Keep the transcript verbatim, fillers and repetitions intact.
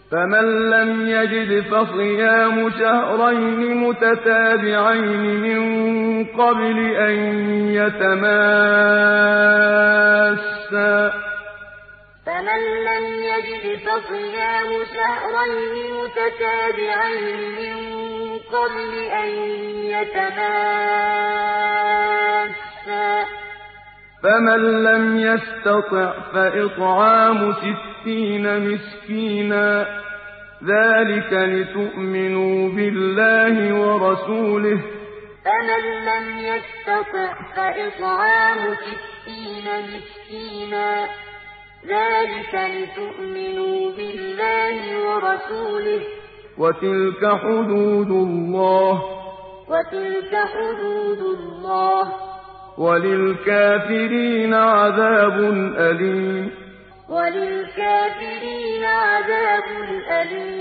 فمن لم يجد فصيام شهرين متتابعين من قبل أن يتماسا فمن لم يجد فصيام شهرين متتابعين من قبل أن يتماسا فمن لم يستطع فإطعام ستين مسكينا ذلك لتؤمنوا بالله ورسوله فمن لم يستطع فإطعام ستين مسكينا ذلك لتؤمنوا بالله ورسوله وتلك حدود الله وتلك حدود الله وللكافرين عذاب أليم وللكافرين عذاب أليم